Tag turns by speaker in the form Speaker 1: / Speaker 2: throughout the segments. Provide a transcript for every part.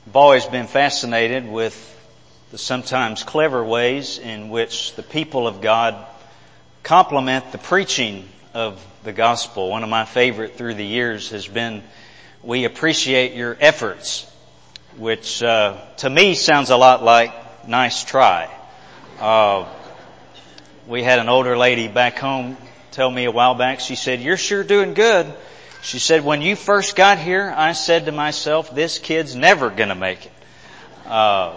Speaker 1: I've always been fascinated with the sometimes clever ways in which the people of God complement the preaching of the gospel. One of my favorite through the years has been, "We appreciate your efforts," which to me sounds a lot like "nice try." We had an older lady back home tell me a while back, she said, "You're sure doing good." She said, "When you first got here, I said to myself, this kid's never going to make it." But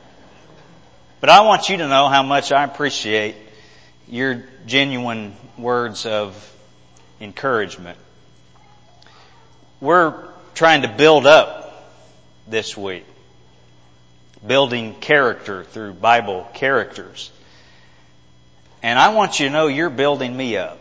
Speaker 1: I want you to know how much I appreciate your genuine words of encouragement. We're trying to build up this week, building character through Bible characters. And I want you to know you're building me up.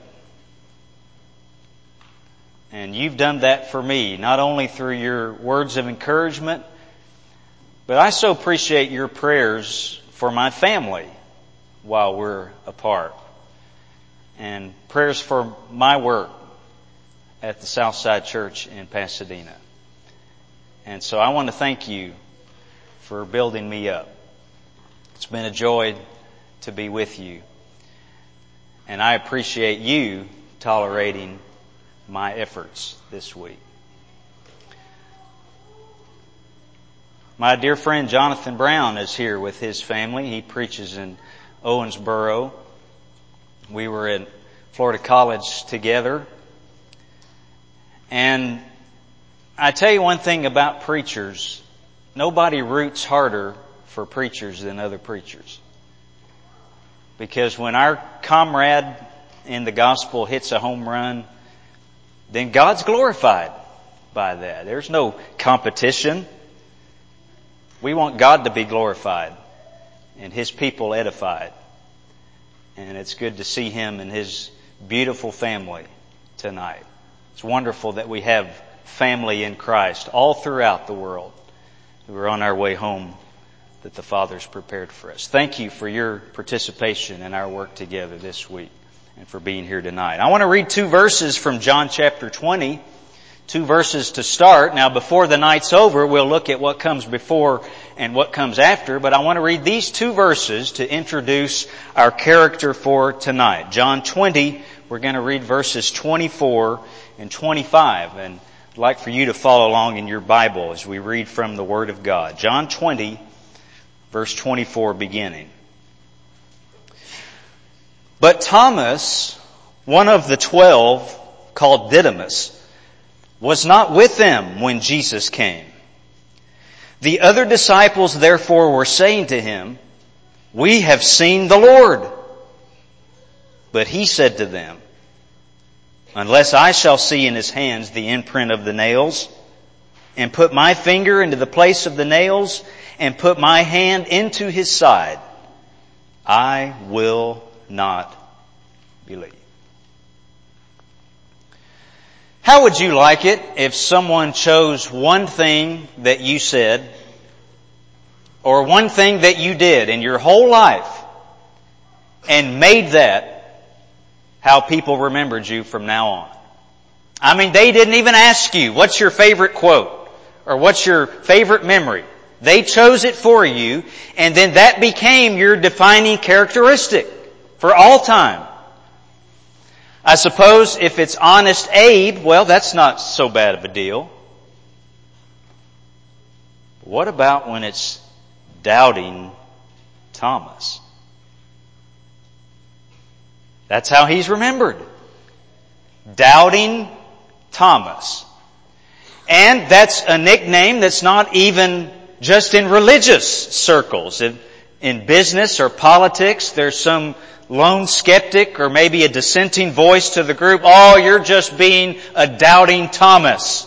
Speaker 1: And you've done that for me, not only through your words of encouragement, but I so appreciate your prayers for my family while we're apart. And prayers for my work at the Southside Church in Pasadena. And so I want to thank you for building me up. It's been a joy to be with you. And I appreciate you tolerating my efforts this week. My dear friend Jonathan Brown is here with his family. He preaches in Owensboro. We were at Florida College together. And I tell you one thing about preachers. Nobody roots harder for preachers than other preachers. Because when our comrade in the gospel hits a home run, then God's glorified by that. There's no competition. We want God to be glorified and His people edified. And it's good to see him and his beautiful family tonight. It's wonderful that we have family in Christ all throughout the world who are on our way home that the Father's prepared for us. Thank you for your participation in our work together this week and for being here tonight. I want to read 2 verses from John chapter 20. 2 verses to start. Now, before the night's over, we'll look at what comes before and what comes after, but I want to read these 2 verses to introduce our character for tonight. John 20, we're going to read verses 24 and 25, and I'd like for you to follow along in your Bible as we read from the Word of God. John 20, verse 24 beginning. But Thomas, one of the 12, called Didymus, was not with them when Jesus came. The other disciples therefore were saying to him, "We have seen the Lord." But he said to them, "Unless I shall see in his hands the imprint of the nails, and put my finger into the place of the nails, and put my hand into his side, I will not believe." How would you like it if someone chose one thing that you said or one thing that you did in your whole life and made that how people remembered you from now on? I mean, they didn't even ask you, what's your favorite quote or what's your favorite memory? They chose it for you, and then that became your defining characteristic for all time. I suppose if it's Honest Abe, well, that's not so bad of a deal. What about when it's Doubting Thomas? That's how he's remembered. Doubting Thomas. And that's a nickname that's not even just in religious circles. In business or politics, there's some lone skeptic or maybe a dissenting voice to the group. "Oh, you're just being a doubting Thomas."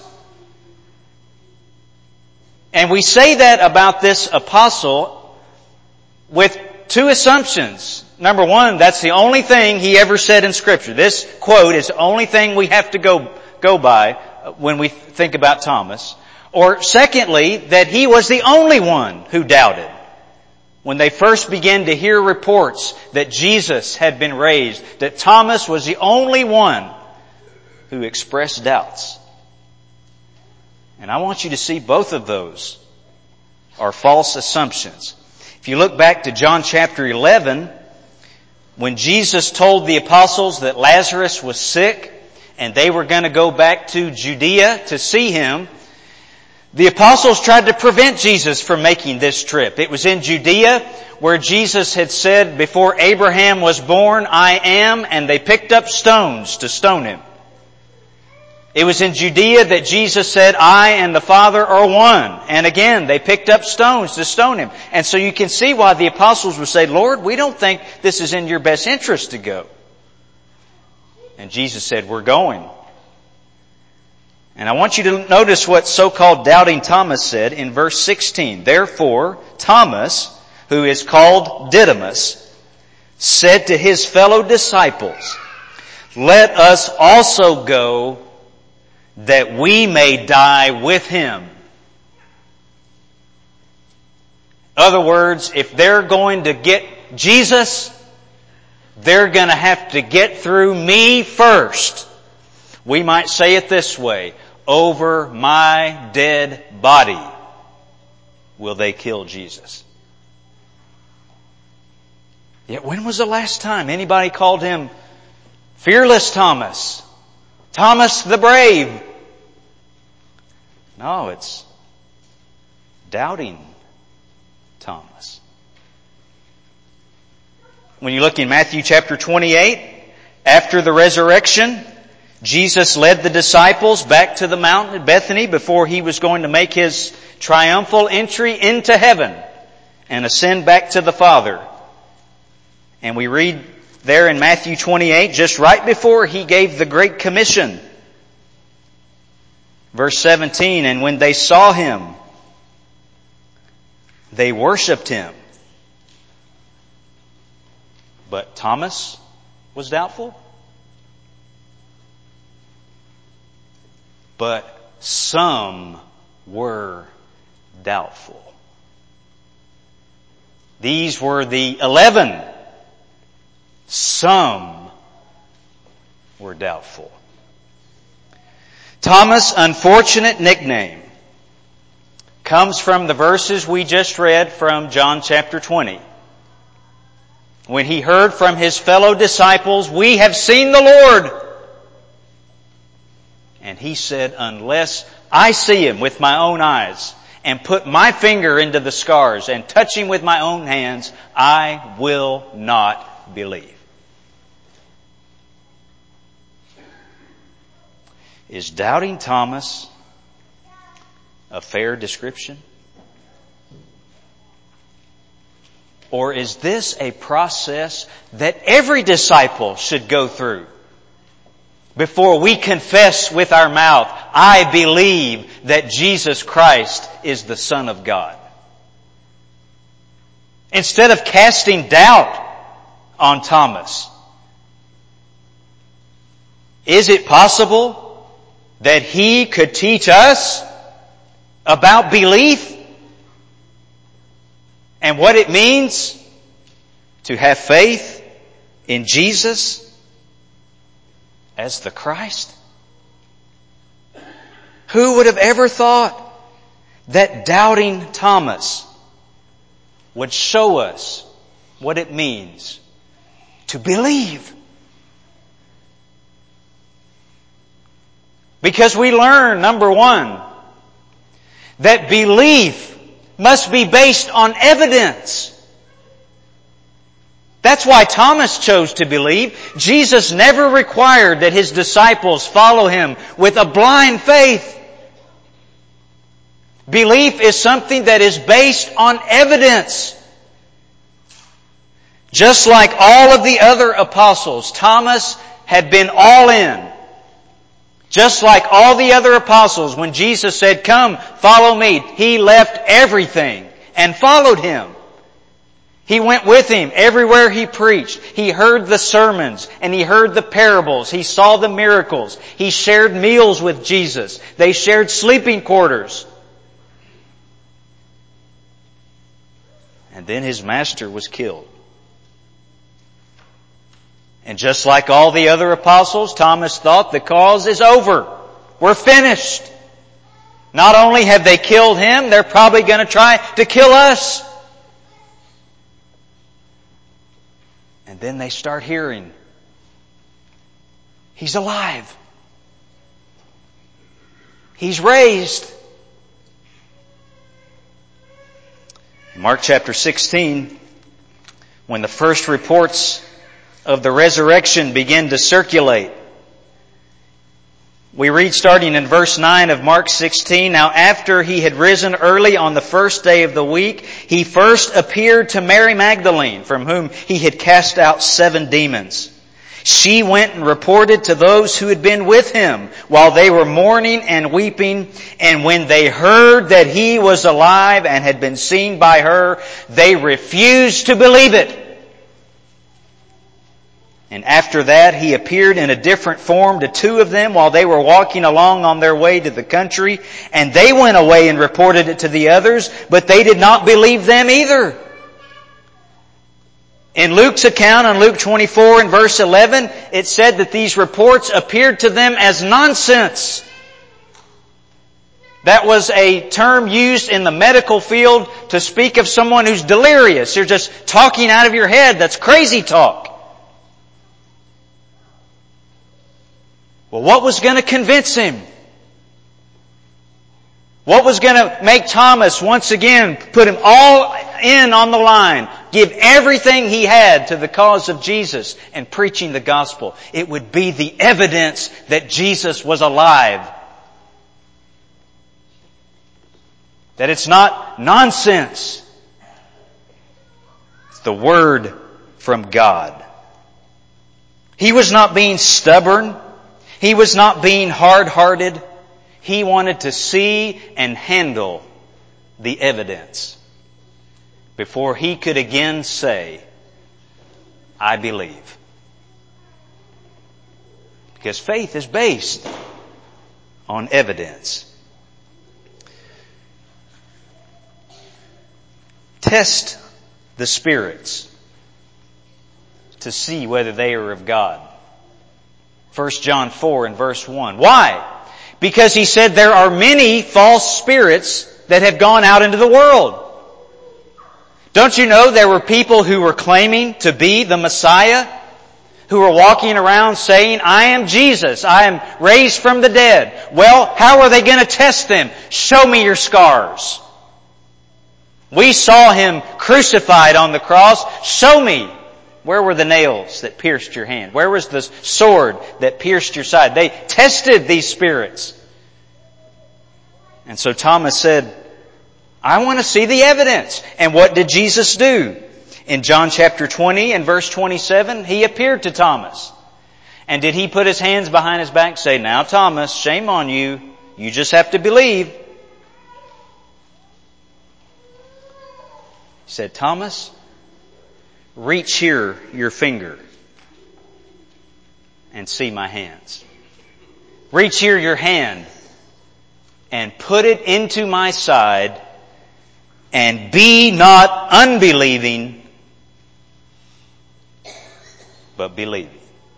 Speaker 1: And we say that about this apostle with 2 assumptions. Number one, that's the only thing he ever said in Scripture. This quote is the only thing we have to go by when we think about Thomas. Or secondly, that he was the only one who doubted. When they first began to hear reports that Jesus had been raised, that Thomas was the only one who expressed doubts. And I want you to see both of those or false assumptions. If you look back to John chapter 11, when Jesus told the apostles that Lazarus was sick and they were going to go back to Judea to see him, the apostles tried to prevent Jesus from making this trip. It was in Judea where Jesus had said, before Abraham was born, I am, and they picked up stones to stone him. It was in Judea that Jesus said, I and the Father are one. And again, they picked up stones to stone him. And so you can see why the apostles would say, Lord, we don't think this is in your best interest to go. And Jesus said, we're going. And I want you to notice what so-called doubting Thomas said in verse 16. Therefore, Thomas, who is called Didymus, said to his fellow disciples, let us also go that we may die with him. In other words, if they're going to get Jesus, they're going to have to get through me first. We might say it this way, over my dead body will they kill Jesus. Yet when was the last time anybody called him Fearless Thomas? Thomas the Brave? No, it's Doubting Thomas. When you look in Matthew chapter 28, after the resurrection, Jesus led the disciples back to the mountain at Bethany before he was going to make his triumphal entry into heaven and ascend back to the Father. And we read there in Matthew 28, just right before he gave the Great Commission, verse 17, and when they saw him, they worshipped him. But Thomas was doubtful. But some were doubtful. These were the 11. Some were doubtful. Thomas' unfortunate nickname comes from the verses we just read from John chapter 20. When he heard from his fellow disciples, we have seen the Lord. And he said, unless I see him with my own eyes and put my finger into the scars and touch him with my own hands, I will not believe. Is Doubting Thomas a fair description? Or is this a process that every disciple should go through before we confess with our mouth, I believe that Jesus Christ is the Son of God? Instead of casting doubt on Thomas, is it possible that he could teach us about belief and what it means to have faith in Jesus as the Christ? Who would have ever thought that Doubting Thomas would show us what it means to believe? Because we learn, number one, that belief must be based on evidence. That's why Thomas chose to believe. Jesus never required that his disciples follow him with a blind faith. Belief is something that is based on evidence. Just like all of the other apostles, Thomas had been all in. Just like all the other apostles, when Jesus said, come, follow me, he left everything and followed him. He went with him everywhere he preached. He heard the sermons and he heard the parables. He saw the miracles. He shared meals with Jesus. They shared sleeping quarters. And then his master was killed. And just like all the other apostles, Thomas thought the cause is over. We're finished. Not only have they killed him, they're probably going to try to kill us. And then they start hearing, He's alive. He's raised. Mark chapter 16, when the first reports of the resurrection begin to circulate, we read starting in verse 9 of Mark 16, Now after he had risen early on the first day of the week, he first appeared to Mary Magdalene, from whom he had cast out 7 demons. She went and reported to those who had been with him while they were mourning and weeping. And when they heard that he was alive and had been seen by her, they refused to believe it. And after that, he appeared in a different form to 2 of them while they were walking along on their way to the country. And they went away and reported it to the others, but they did not believe them either. In Luke's account, in Luke 24 and verse 11, it said that these reports appeared to them as nonsense. That was a term used in the medical field to speak of someone who's delirious. You're just talking out of your head. That's crazy talk. Well, what was going to convince him? What was going to make Thomas once again put him all in on the line, give everything he had to the cause of Jesus and preaching the gospel? It would be the evidence that Jesus was alive. That it's not nonsense. It's the Word from God. He was not being stubborn. He was not being hard-hearted. He wanted to see and handle the evidence before he could again say, I believe. Because faith is based on evidence. Test the spirits to see whether they are of God. 1 John 4 and verse 1. Why? Because he said there are many false spirits that have gone out into the world. Don't you know there were people who were claiming to be the Messiah, who were walking around saying, I am Jesus, I am raised from the dead. Well, how are they going to test them? Show me your scars. We saw Him crucified on the cross. Show me. Where were the nails that pierced your hand? Where was the sword that pierced your side? They tested these spirits. And so Thomas said, I want to see the evidence. And what did Jesus do? In John chapter 20 and verse 27, He appeared to Thomas. And did He put His hands behind His back and say, now Thomas, shame on you. You just have to believe. He said, Thomas, reach here your finger and see my hands. Reach here your hand and put it into my side, and be not unbelieving, but believing.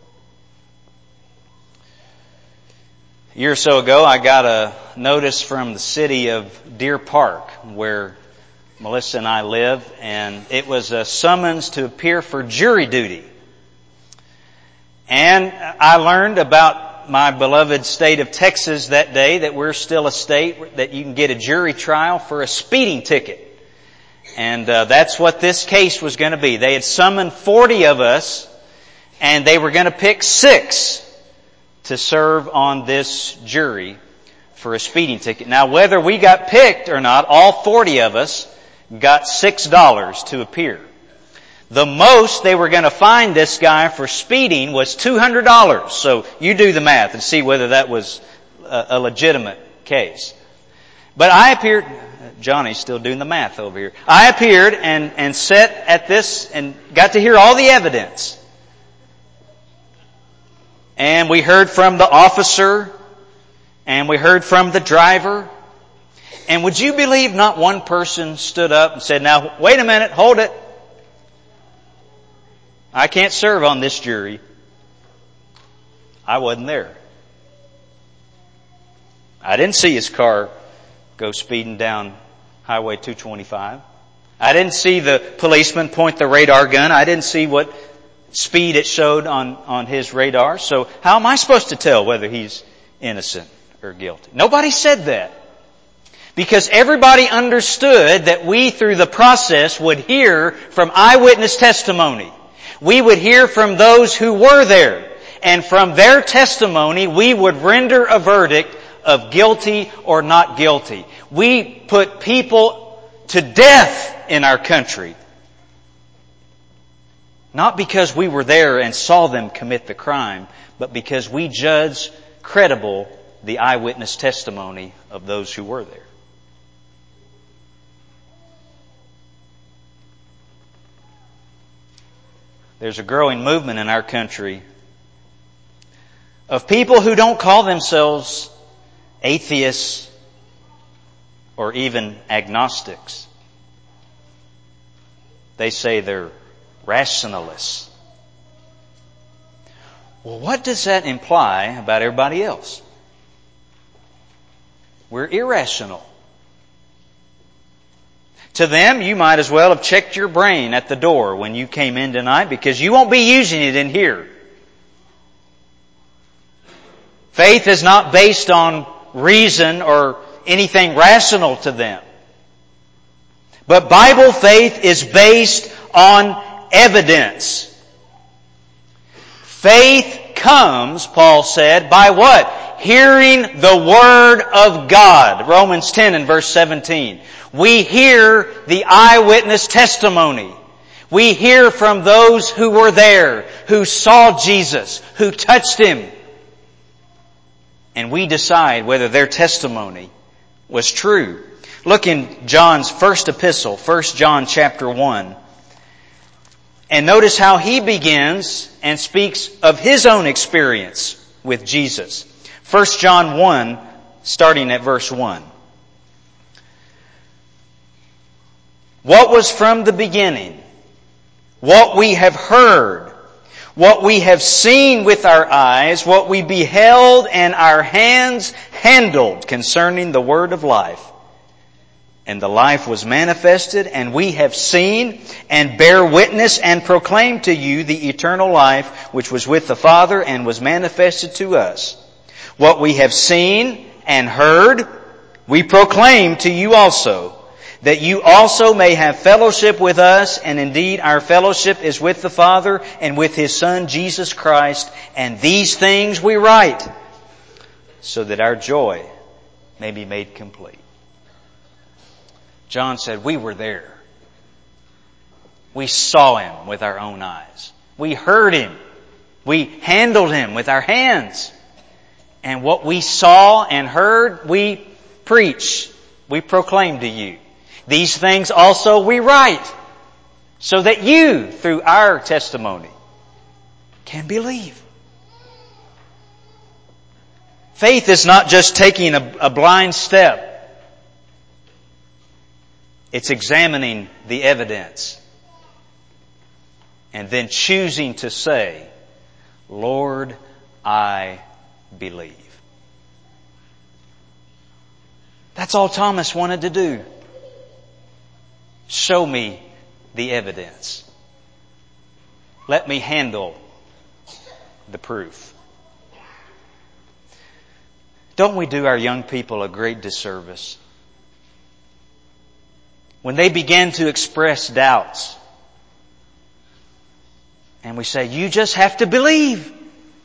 Speaker 1: A year or so ago, I got a notice from the city of Deer Park, where Melissa and I live, and it was a summons to appear for jury duty. And I learned about my beloved state of Texas that day, that we're still a state that you can get a jury trial for a speeding ticket. And that's what this case was going to be. They had summoned 40 of us, and they were going to pick 6 to serve on this jury for a speeding ticket. Now, whether we got picked or not, all 40 of us got $6 to appear. The most they were going to fine this guy for speeding was $200. So you do the math and see whether that was a legitimate case. But I appeared, Johnny's still doing the math over here. I appeared and sat at this and got to hear all the evidence. And we heard from the officer, and we heard from the driver. And would you believe not one person stood up and said, now wait a minute, hold it. I can't serve on this jury. I wasn't there. I didn't see his car go speeding down Highway 225. I didn't see the policeman point the radar gun. I didn't see what speed it showed on his radar. So how am I supposed to tell whether he's innocent or guilty? Nobody said that. Because everybody understood that we, through the process, would hear from eyewitness testimony. We would hear from those who were there. And from their testimony, we would render a verdict of guilty or not guilty. We put people to death in our country. Not because we were there and saw them commit the crime, but because we judged credible the eyewitness testimony of those who were there. There's a growing movement in our country of people who don't call themselves atheists or even agnostics. They say they're rationalists. Well, what does that imply about everybody else? We're irrational. To them, you might as well have checked your brain at the door when you came in tonight, because you won't be using it in here. Faith is not based on reason or anything rational to them. But Bible faith is based on evidence. Faith comes, Paul said, by what? Hearing the Word of God. Romans 10 and verse 17. We hear the eyewitness testimony. We hear from those who were there, who saw Jesus, who touched Him. And we decide whether their testimony was true. Look in John's first epistle, 1 John chapter 1. And notice how he begins and speaks of his own experience with Jesus. 1 John 1, starting at verse 1. What was from the beginning, what we have heard, what we have seen with our eyes, what we beheld and our hands handled concerning the word of life. And the life was manifested, and we have seen and bear witness and proclaim to you the eternal life which was with the Father and was manifested to us. What we have seen and heard, we proclaim to you also, that you also may have fellowship with us, and indeed our fellowship is with the Father and with His Son Jesus Christ, and these things we write, so that our joy may be made complete. John said, we were there. We saw Him with our own eyes. We heard Him. We handled Him with our hands. And what we saw and heard, we preach. We proclaim to you. These things also we write, so that you, through our testimony, can believe. Faith is not just taking a blind step. It's examining the evidence and then choosing to say, Lord, I believe. That's all Thomas wanted to do. Show me the evidence. Let me handle the proof. Don't we do our young people a great disservice when they begin to express doubts? And we say, you just have to believe.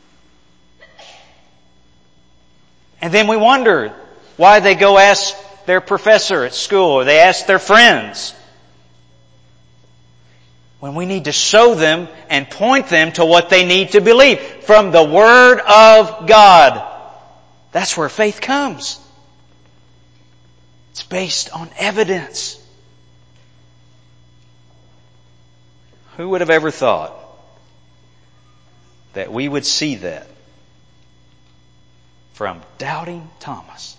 Speaker 1: And then we wonder why they go ask their professor at school, or they ask their friends, when we need to show them and point them to what they need to believe from the Word of God. That's where faith comes. It's based on evidence. Who would have ever thought that we would see that from doubting Thomas?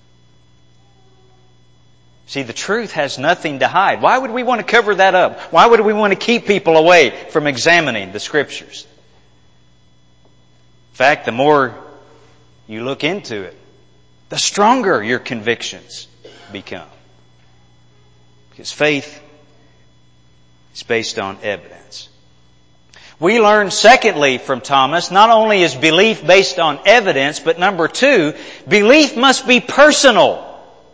Speaker 1: See, the truth has nothing to hide. Why would we want to cover that up? Why would we want to keep people away from examining the Scriptures? In fact, the more you look into it, the stronger your convictions become. Because faith is based on evidence. We learn, secondly, from Thomas, not only is belief based on evidence, but number two, belief must be personal.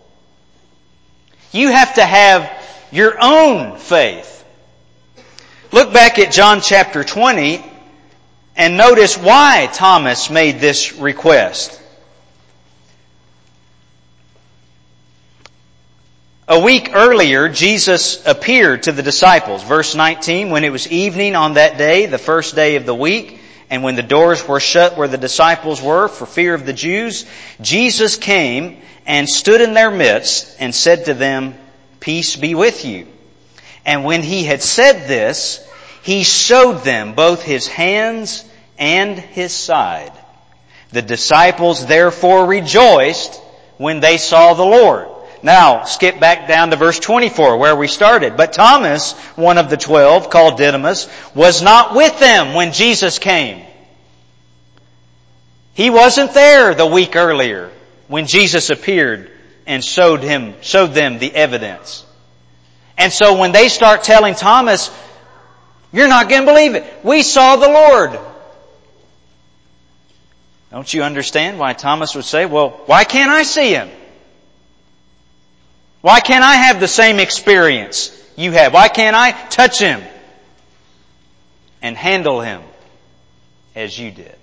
Speaker 1: You have to have your own faith. Look back at John chapter 20 and notice why Thomas made this request. A week earlier, Jesus appeared to the disciples. Verse 19, when it was evening on that day, the first day of the week, and when the doors were shut where the disciples were for fear of the Jews, Jesus came and stood in their midst and said to them, "Peace be with you." And when he had said this, he showed them both his hands and his side. The disciples therefore rejoiced when they saw the Lord. Now, skip back down to verse 24 where we started. But Thomas, one of the 12, called Didymus, was not with them when Jesus came. He wasn't there the week earlier when Jesus appeared and showed them the evidence. And so when they start telling Thomas, "You're not going to believe it. We saw the Lord." Don't you understand why Thomas would say, "Well, why can't I see Him? Why can't I have the same experience you have? Why can't I touch Him and handle Him as you did?"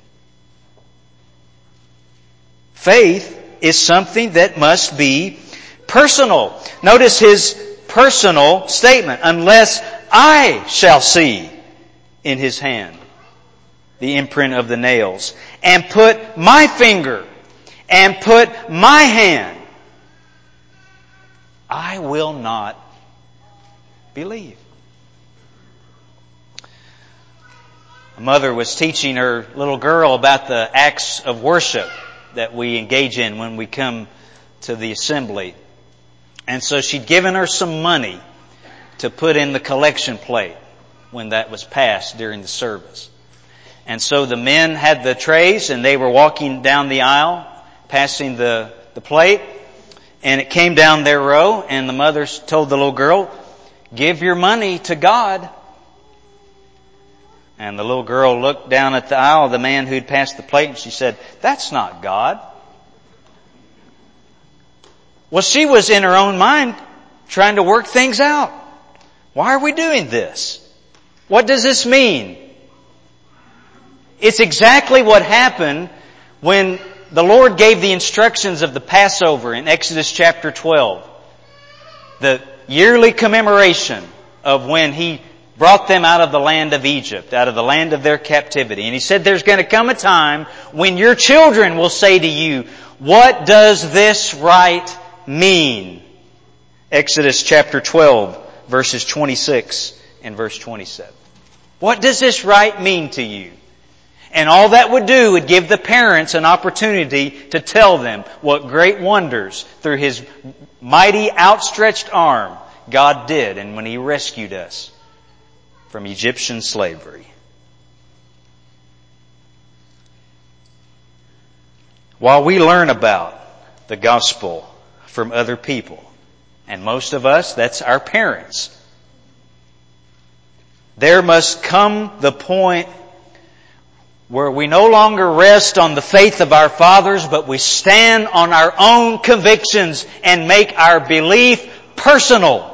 Speaker 1: Faith is something that must be personal. Notice his personal statement, "Unless I shall see in His hand the imprint of the nails, and put my finger and put my hand, I will not believe." A mother was teaching her little girl about the acts of worship that we engage in when we come to the assembly. And so she'd given her some money to put in the collection plate when that was passed during the service. And so the men had the trays and they were walking down the aisle, passing the plate. And it came down their row, and the mother told the little girl, "Give your money to God." And the little girl looked down at the aisle of the man who'd passed the plate, and she said, "That's not God." Well, she was in her own mind trying to work things out. Why are we doing this? What does this mean? It's exactly what happened when the Lord gave the instructions of the Passover in Exodus chapter 12. The yearly commemoration of when He brought them out of the land of Egypt, out of the land of their captivity. And He said there's going to come a time when your children will say to you, "What does this rite mean?" Exodus chapter 12, verses 26 and verse 27. What does this rite mean to you? And all that would do would give the parents an opportunity to tell them what great wonders through His mighty outstretched arm God did and when He rescued us from Egyptian slavery. While we learn about the gospel from other people, and most of us, that's our parents, there must come the point where we no longer rest on the faith of our fathers, but we stand on our own convictions and make our belief personal.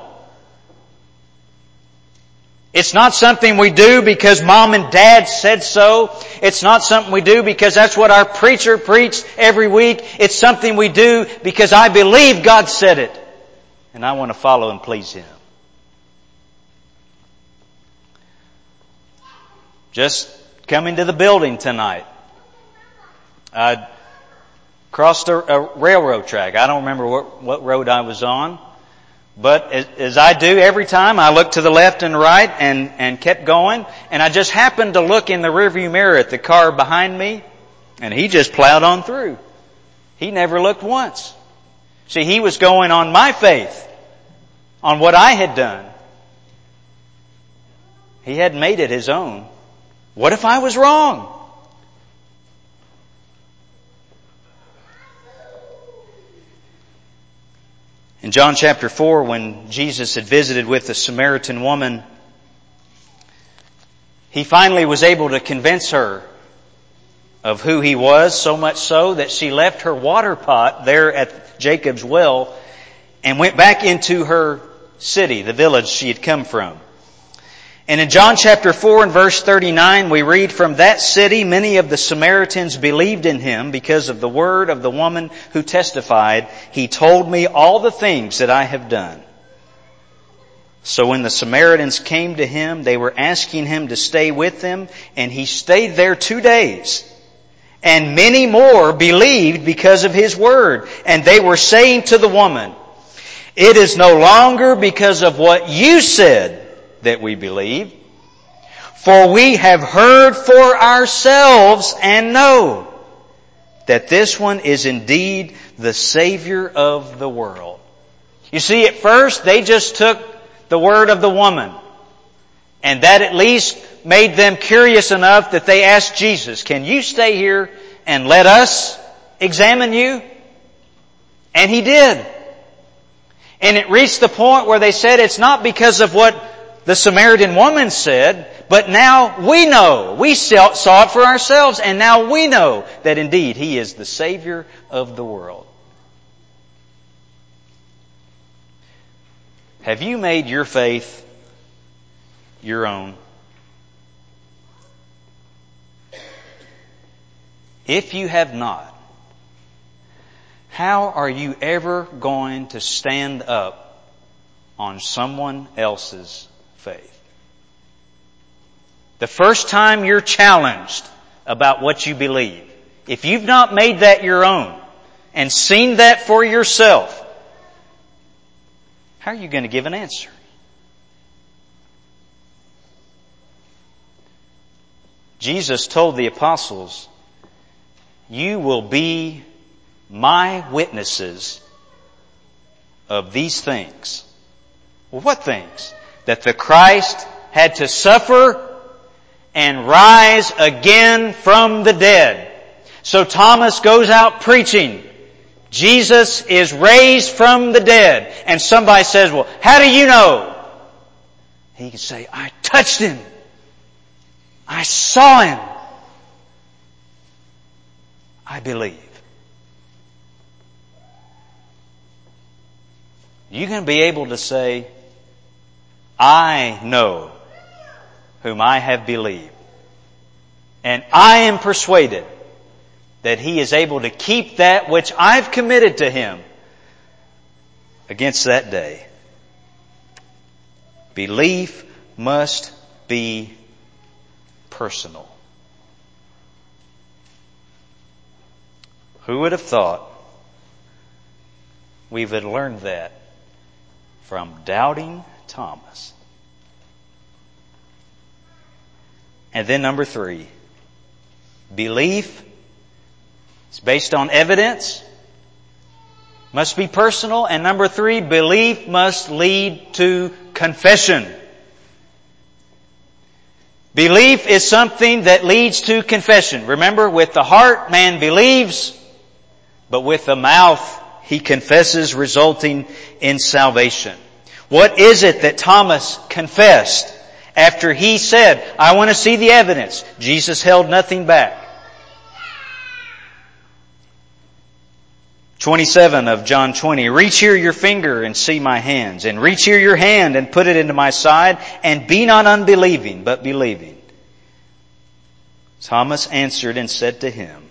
Speaker 1: It's not something we do because mom and dad said so. It's not something we do because that's what our preacher preached every week. It's something we do because I believe God said it, and I want to follow and please Him. Just coming to the building tonight, I crossed a railroad track. I don't remember what road I was on, but as I do every time, I looked to the left and right and kept going. And I just happened to look in the rearview mirror at the car behind me, and he just plowed on through. He never looked once. See, he was going on my faith, on what I had done. He hadn't made it his own. What if I was wrong? In In John chapter 4, when Jesus had visited with the Samaritan woman, He finally was able to convince her of who He was, so much so that she left her water pot there at Jacob's well and went back into her city, the village she had come from. And in John chapter 4 and verse 39, we read, "From that city many of the Samaritans believed in Him because of the word of the woman who testified, 'He told me all the things that I have done.' So when the Samaritans came to Him, they were asking Him to stay with them, and He stayed there 2 days. And many more believed because of His word. And they were saying to the woman, 'It is no longer because of what you said that we believe, for we have heard for ourselves and know that this one is indeed the Savior of the world.'" You see, at first they just took the word of the woman, and that at least made them curious enough that they asked Jesus, "Can you stay here and let us examine you?" And He did. And it reached the point where they said, it's not because of what the Samaritan woman said, but now we know. We saw it for ourselves, and now we know that indeed He is the Savior of the world. Have you made your faith your own? If you have not, how are you ever going to stand up on someone else's faith? The first time you're challenged about what you believe, if you've not made that your own and seen that for yourself, how are you going to give an answer? Jesus told the apostles, "You will be my witnesses of these things." Well, what things? That the Christ had to suffer and rise again from the dead. So Thomas goes out preaching, Jesus is raised from the dead. And somebody says, "Well, how do you know?" He can say, "I touched Him. I saw Him. I believe." You can be able to say, "I know whom I have believed, and I am persuaded that He is able to keep that which I've committed to Him against that day." Belief must be personal. Who would have thought we would have learned that from doubting Thomas? And then number 3, belief is based on evidence, must be personal. And number 3, belief must lead to confession. Belief is something that leads to confession. Remember, with the heart man believes, but with the mouth he confesses, resulting in salvation. What is it that Thomas confessed after he said, "I want to see the evidence"? Jesus held nothing back. 27 of John 20, "Reach here your finger and see my hands, and reach here your hand and put it into my side, and be not unbelieving, but believing." Thomas answered and said to Him,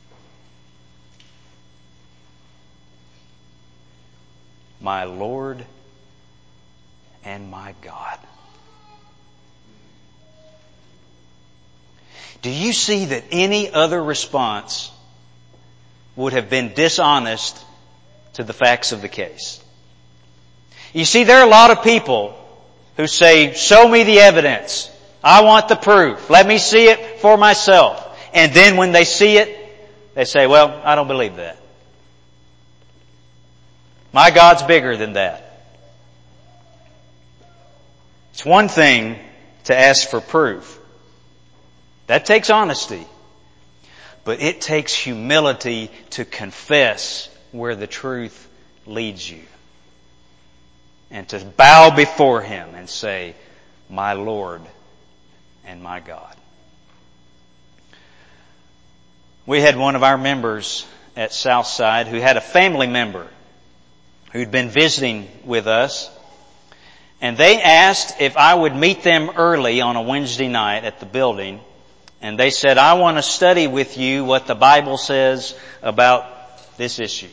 Speaker 1: "My Lord and my God." Do you see that any other response would have been dishonest to the facts of the case? You see, there are a lot of people who say, "Show me the evidence. I want the proof. Let me see it for myself." And then when they see it, they say, "Well, I don't believe that. My God's bigger than that." It's one thing to ask for proof. That takes honesty. But it takes humility to confess where the truth leads you. and to bow before Him and say, my Lord and my God. We had one of our members at Southside who had a family member who'd been visiting with us, and they asked if I would meet them early on a Wednesday night at the building, and they said, I want to study with you what the Bible says about this issue.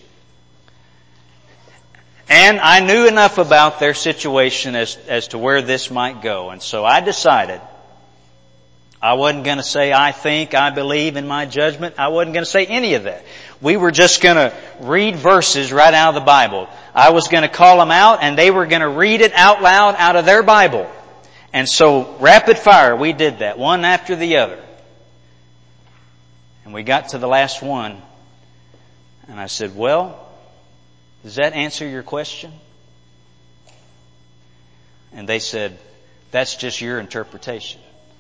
Speaker 1: And I knew enough about their situation as to where this might go. And so I decided I wasn't going to say, I think, I believe in my judgment. I wasn't going to say any of that. We were just going to read verses right out of the Bible. I was going to call them out, and they were going to read it out loud out of their Bible. And so, rapid fire, we did that, one after the other. And we got to the last one, and I said, well, does that answer your question? And they said, that's just your interpretation.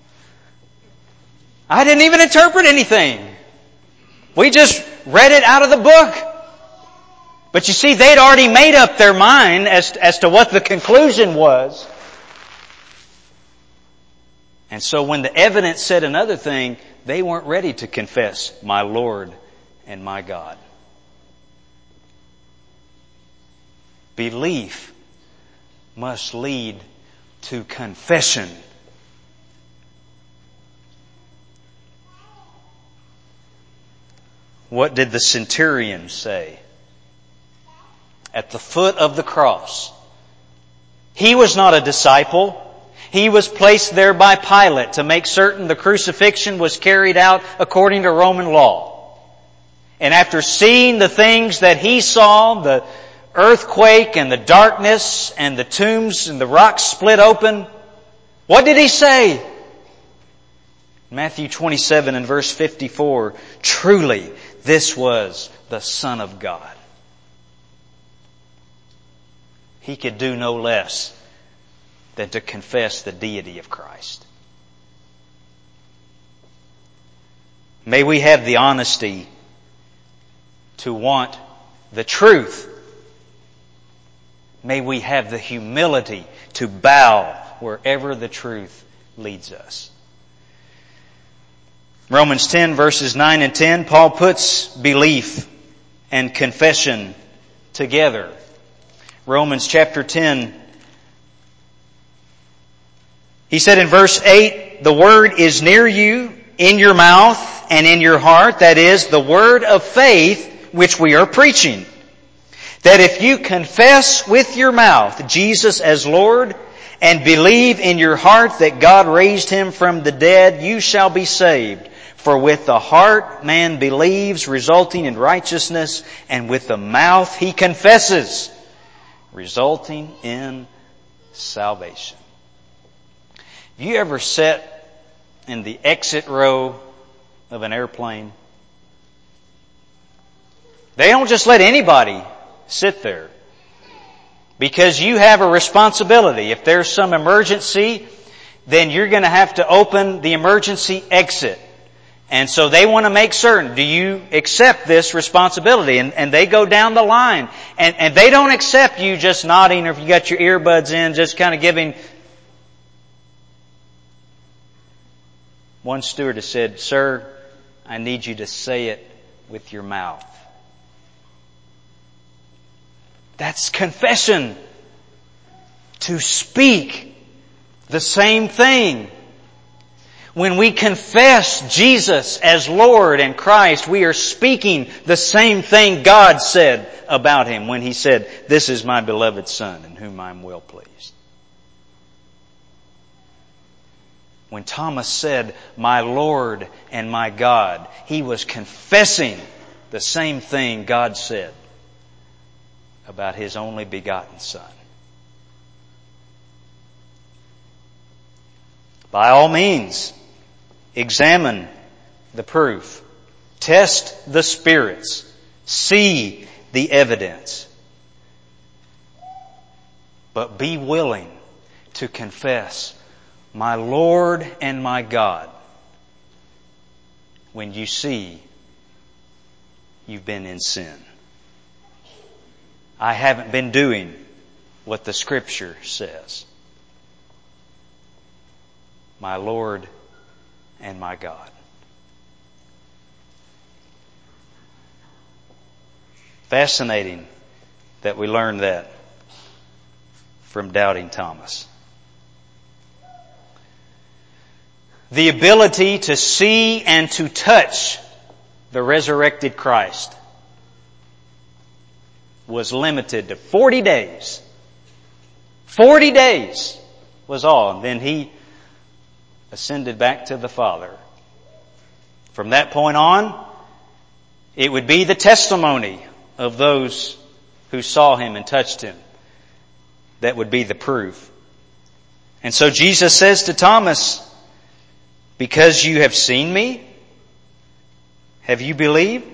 Speaker 1: I didn't even interpret anything. We just read it out of the book. But you see, they'd already made up their mind as to what the conclusion was. And so when the evidence said another thing, they weren't ready to confess, my Lord and my God. Belief must lead to confession. What did the centurion say? At the foot of the cross. He was not a disciple. He was placed there by Pilate to make certain the crucifixion was carried out according to Roman law. And after seeing the things that he saw, the earthquake and the darkness and the tombs and the rocks split open, what did he say? Matthew 27 and verse 54, truly this was the Son of God. He could do no less than to confess the deity of Christ. May we have the honesty to want the truth. May we have the humility to bow wherever the truth leads us. Romans 10 verses 9 and 10, Paul puts belief and confession together. Romans chapter 10, he said in verse 8, the word is near you, in your mouth and in your heart, that is, the word of faith which we are preaching. That if you confess with your mouth Jesus as Lord and believe in your heart that God raised Him from the dead, you shall be saved. For with the heart man believes, resulting in righteousness, and with the mouth he confesses, resulting in salvation. Have you ever sat in the exit row of an airplane? They don't just let anybody sit there, because you have a responsibility. If there's some emergency, then you're going to have to open the emergency exit. And so they want to make certain, do you accept this responsibility? And they go down the line. And they don't accept you just nodding, or if you got your earbuds in, just kind of giving. One stewardess said, sir, I need you to say it with your mouth. That's confession. To speak the same thing. When we confess Jesus as Lord and Christ, we are speaking the same thing God said about Him when He said, this is my beloved Son in whom I am well pleased. When Thomas said, my Lord and my God, he was confessing the same thing God said about His only begotten Son. By all means, examine the proof. Test the spirits. See the evidence. But be willing to confess, my Lord and my God, when you see you've been in sin. I haven't been doing what the Scripture says. My Lord and my God. Fascinating that we learn that from doubting Thomas. The ability to see and to touch the resurrected Christ was limited to 40 days. 40 days was all. And then He ascended back to the Father. From that point on, it would be the testimony of those who saw Him and touched Him that would be the proof. And so Jesus says to Thomas, because you have seen me, have you believed?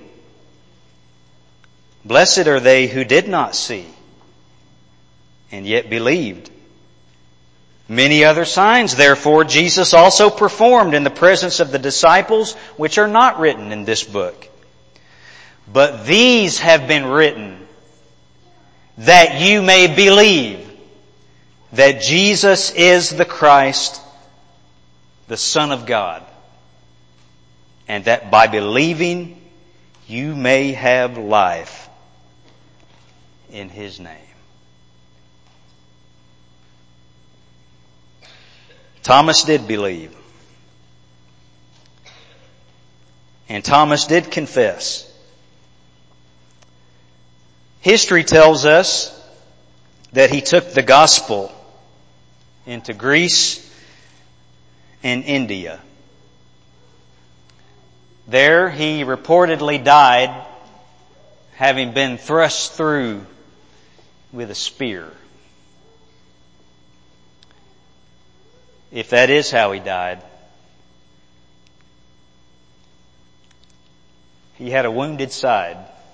Speaker 1: Blessed are they who did not see and yet believed. Many other signs, therefore, Jesus also performed in the presence of the disciples, which are not written in this book. But these have been written that you may believe that Jesus is the Christ, the Son of God, and that by believing you may have life in His name. Thomas did believe. And Thomas did confess. History tells us that he took the gospel into Greece and India. There he reportedly died having been thrust through with a spear. If that is how he died, he had a wounded side,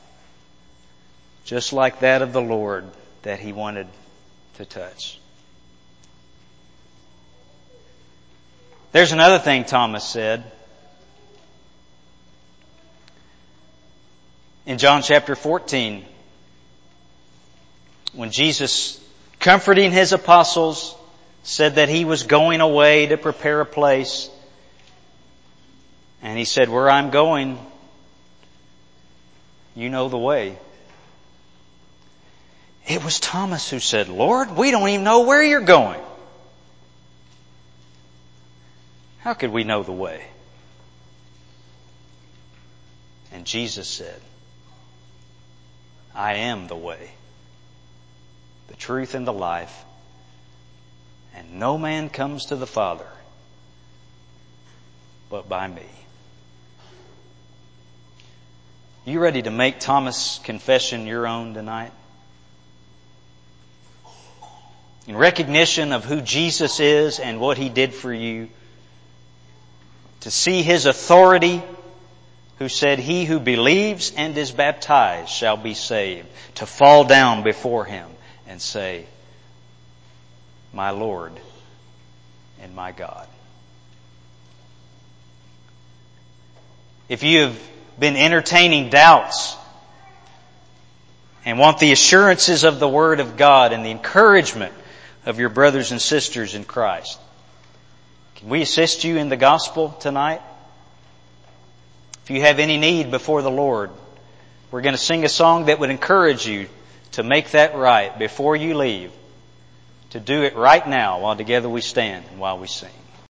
Speaker 1: just like that of the Lord that he wanted to touch. There's another thing Thomas said. In John chapter 14, when Jesus, comforting His apostles, said that He was going away to prepare a place. And He said, where I'm going, you know the way. It was Thomas who said, Lord, we don't even know where you're going. How could we know the way? And Jesus said, I am the way, the truth, and the life, and no man comes to the Father but by me. You ready to make Thomas' confession your own tonight? In recognition of who Jesus is and what He did for you, to see His authority, who said, he who believes and is baptized shall be saved, to fall down before Him and say, my Lord and my God. If you have been entertaining doubts and want the assurances of the Word of God and the encouragement of your brothers and sisters in Christ, can we assist you in the gospel tonight? If you have any need before the Lord, we're going to sing a song that would encourage you to make that right before you leave, to do it right now while together we stand and while we sing.